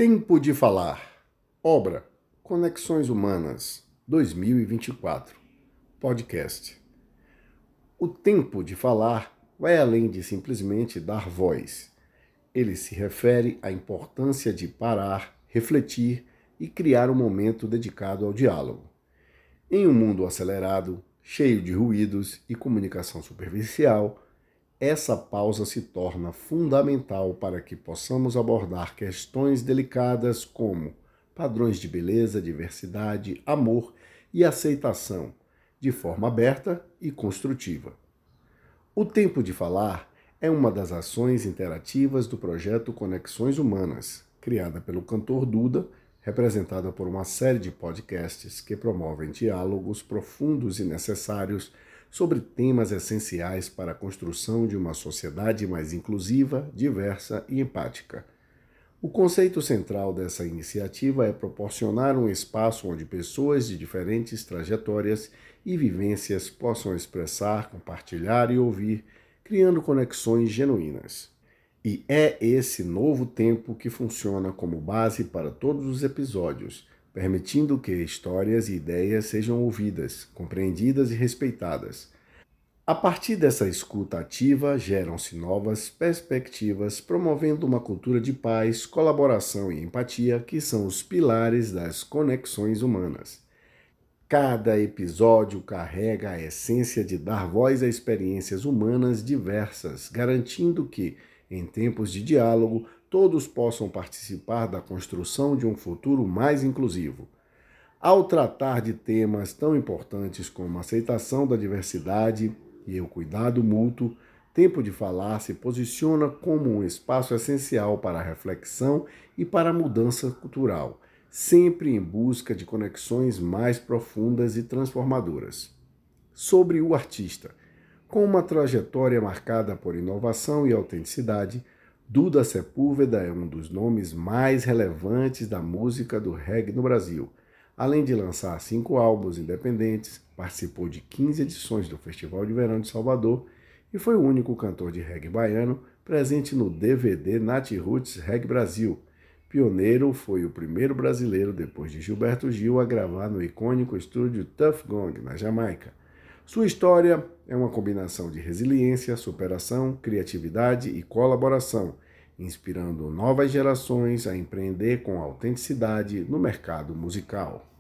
Tempo de Falar. Obra Conexões Humanas, 2024. Podcast. O tempo de falar vai além de simplesmente dar voz. Ele se refere à importância de parar, refletir e criar um momento dedicado ao diálogo. Em um mundo acelerado, cheio de ruídos e comunicação superficial, essa pausa se torna fundamental para que possamos abordar questões delicadas como padrões de beleza, diversidade, amor e aceitação, de forma aberta e construtiva. O Tempo de Falar é uma das ações interativas do projeto Conexões Humanas, criada pelo cantor Duda, representada por uma série de podcasts que promovem diálogos profundos e necessários sobre temas essenciais para a construção de uma sociedade mais inclusiva, diversa e empática. O conceito central dessa iniciativa é proporcionar um espaço onde pessoas de diferentes trajetórias e vivências possam expressar, compartilhar e ouvir, criando conexões genuínas. E é esse novo tempo que funciona como base para todos os episódios, permitindo que histórias e ideias sejam ouvidas, compreendidas e respeitadas. A partir dessa escuta ativa, geram-se novas perspectivas, promovendo uma cultura de paz, colaboração e empatia, que são os pilares das conexões humanas. Cada episódio carrega a essência de dar voz a experiências humanas diversas, garantindo que, em tempos de diálogo, todos possam participar da construção de um futuro mais inclusivo. Ao tratar de temas tão importantes como a aceitação da diversidade e o cuidado mútuo, Tempo de Falar se posiciona como um espaço essencial para a reflexão e para a mudança cultural, sempre em busca de conexões mais profundas e transformadoras. Sobre o artista. Com uma trajetória marcada por inovação e autenticidade, Duda Sepúlveda é um dos nomes mais relevantes da música do reggae no Brasil. Além de lançar 5 álbuns independentes, participou de 15 edições do Festival de Verão de Salvador e foi o único cantor de reggae baiano presente no DVD Nat Roots Reggae Brasil. Pioneiro, foi o primeiro brasileiro, depois de Gilberto Gil, a gravar no icônico estúdio Tuff Gong, na Jamaica. Sua história é uma combinação de resiliência, superação, criatividade e colaboração, inspirando novas gerações a empreender com autenticidade no mercado musical.